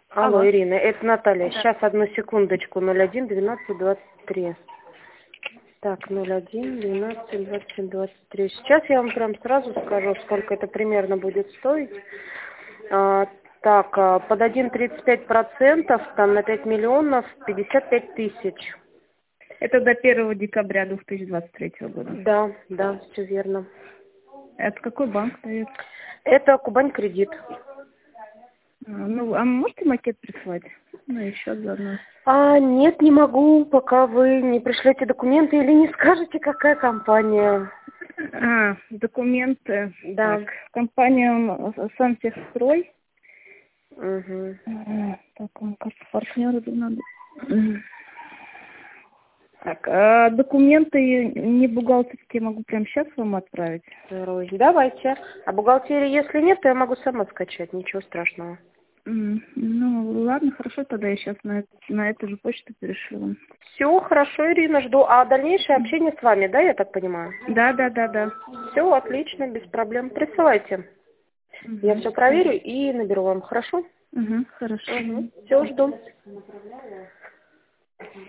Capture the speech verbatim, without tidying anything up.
Алло, Алло. Ирина, это Наталья. Да. Сейчас, одну секундочку. ноль один двенадцать двадцать три. Так, ноль один двенадцать двадцать двадцать три. Сейчас я вам прям сразу скажу, сколько это примерно будет стоить. А, так, а, под один тридцать пять процентов, там на пять миллионов пятьдесят пять тысяч. Это до первого декабря две тысячи двадцать третьего года. Да, да, все верно. Это какой банк дает? Это Кубань кредит. А, ну, а можете макет прислать? Ну, еще заодно. А, нет, не могу, пока вы не пришлете документы или не скажете, какая компания. А, документы. Да. Так, компания м, Сантехстрой. Угу. Ага, так, он, кажется, партнеры надо. Мгм. Так, а документы не бухгалтерские могу прямо сейчас вам отправить? Второй. Давайте. А бухгалтерии, если нет, то я могу сама скачать, ничего страшного. М, Ну, ладно, хорошо, тогда я сейчас на, эт- на эту же почту перешлю вам. Все, хорошо, Ирина, жду. А дальнейшее общение с вами, да, я так понимаю? Да, да, да, да. Все, отлично, без проблем. Присылайте. Я Угу. все проверю и наберу вам, хорошо? Угу, хорошо. Угу. Все, жду.